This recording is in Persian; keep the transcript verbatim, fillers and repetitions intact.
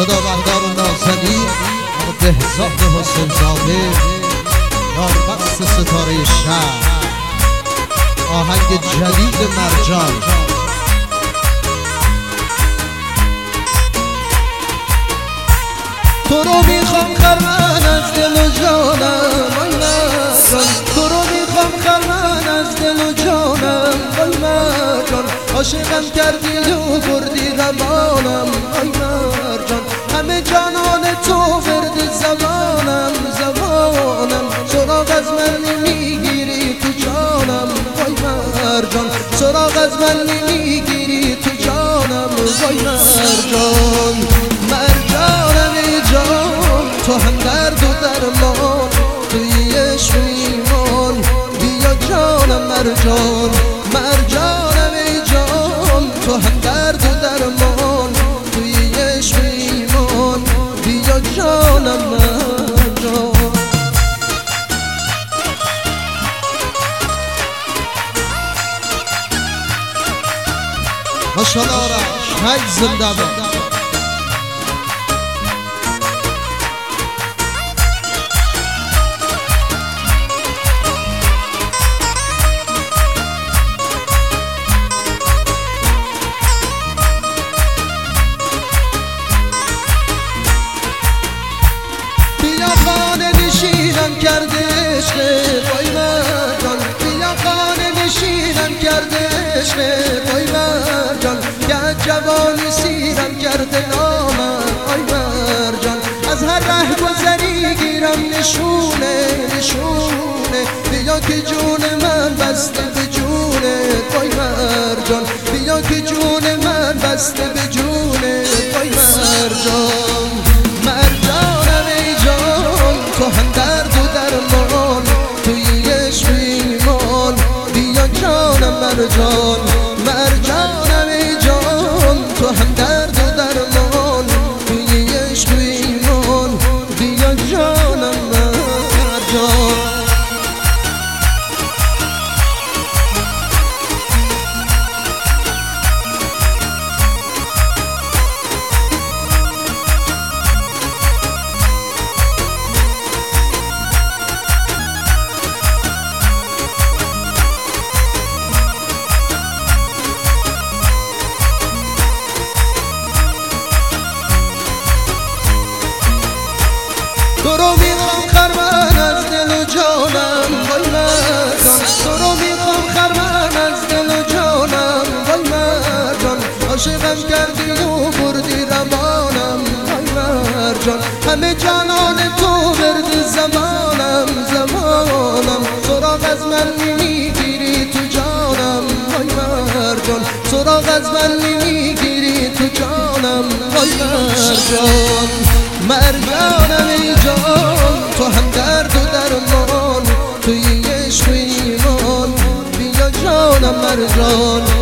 صدا بردار نازنین آقا بهزاد حسین زاده ناربست ستاره شهر آهنگ جدید مرجان. تو رو میخوام خرمن از دل و جانم وای مرجان، تو رو میخوام خرمن از دل و جانم وای مرجان، عاشقم کردی و بردی روانم وای مرجان، همه جانان تو ورد زبانم زبانم، سراغ از من نمیگیری تو جانم وای مرجان، سراغ از من نمیگیری تو جانم وای مرجان. مرجانم ای جان تو هم درد و درمان، توی عشق ایمان بیا جانم مرجان. مرجانم ای جان تو هم درد و درمان، توی عشق ایمان بیا جانم مرجان. ماشاءالله آرش هی زنده باد. نشینم کرده عشق وای مرجان، بیا خانه نشینم کرده عشق وای مرجان، که جوانی سیرم کرده نامم وای مرجان، از هر ره گذری گیرم نشونه نشونه، بیا که جون من بسته به جونه وای مرجان، بیا که جون من بسته به جونه وای مرجان. مرجانم ای جان تو هم درد و درمان، توی عشق ایمان بیا جانم مرجان. مرجانم ای جان تو هم درد و درمان، توی عشق ایمان بیا جانم مرجان. تو رو میخوام خرمن از دل و جانم وای مرجان، تو رو میخوام خرمن از دل و جانم وای مرجان، عاشقم کردی و بردی روانم وای مرجان، همه جانان تو ورد زمانم زمانم، سراغ از من نمیگیری تو جانم وای مرجان، سراغ از من نمیگیری تو جانم وای مرجان. مرجانم ای جان تو هم درد و درمان، توی عشق ایمان بیا جانم مرجان.